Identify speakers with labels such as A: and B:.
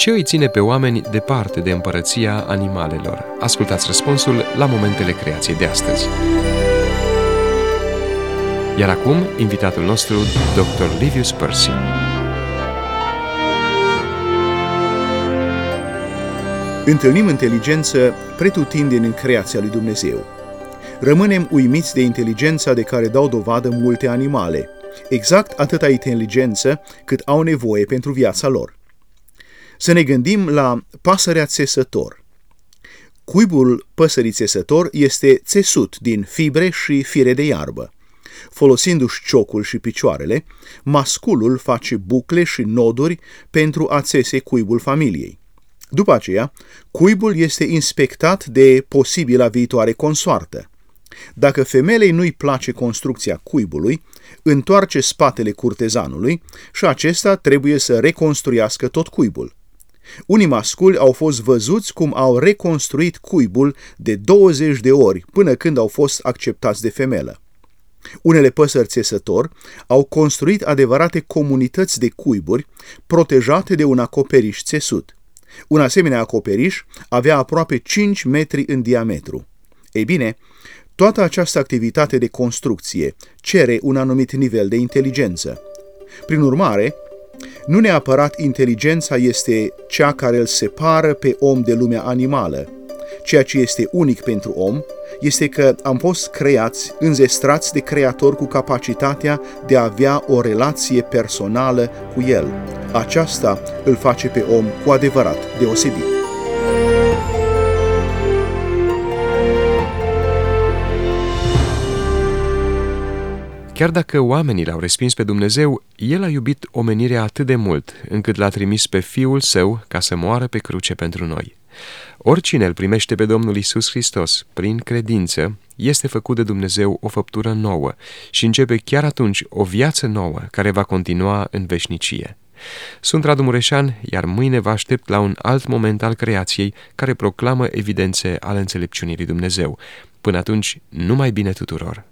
A: Ce îi ține pe oameni departe de împărăția animalelor? Ascultați răspunsul la Momentele Creației de astăzi. Iar acum, invitatul nostru, Dr. Livius Percy.
B: Întâlnim inteligență pretutindeni în creația lui Dumnezeu. Rămânem uimiți de inteligența de care dau dovadă multe animale, exact atâta inteligență cât au nevoie pentru viața lor. Să ne gândim la pasărea țesător. Cuibul păsării țesător este țesut din fibre și fire de iarbă. Folosindu-și ciocul și picioarele, masculul face bucle și noduri pentru a țese cuibul familiei. După aceea, cuibul este inspectat de posibila viitoare consoartă. Dacă femelei nu-i place construcția cuibului, întoarce spatele curtezanului și acesta trebuie să reconstruiască tot cuibul. Unii masculi au fost văzuți cum au reconstruit cuibul de 20 de ori până când au fost acceptați de femelă. Unele păsări țesător au construit adevărate comunități de cuiburi protejate de un acoperiș țesut. Un asemenea acoperiș avea aproape 5 metri în diametru. Ei bine, toată această activitate de construcție cere un anumit nivel de inteligență. Prin urmare, nu neapărat inteligența este cea care îl separă pe om de lumea animală. Ceea ce este unic pentru om este că am fost creați, înzestrați de Creator cu capacitatea de a avea o relație personală cu El. Aceasta îl face pe om cu adevărat deosebit.
A: Chiar dacă oamenii l-au respins pe Dumnezeu, El a iubit omenirea atât de mult, încât l-a trimis pe Fiul Său ca să moară pe cruce pentru noi. Oricine îl primește pe Domnul Iisus Hristos prin credință, este făcut de Dumnezeu o făptură nouă și începe chiar atunci o viață nouă care va continua în veșnicie. Sunt Radu Mureșan, iar mâine vă aștept la un alt moment al creației care proclamă evidențe ale înțelepciunii lui Dumnezeu. Până atunci, numai bine tuturor!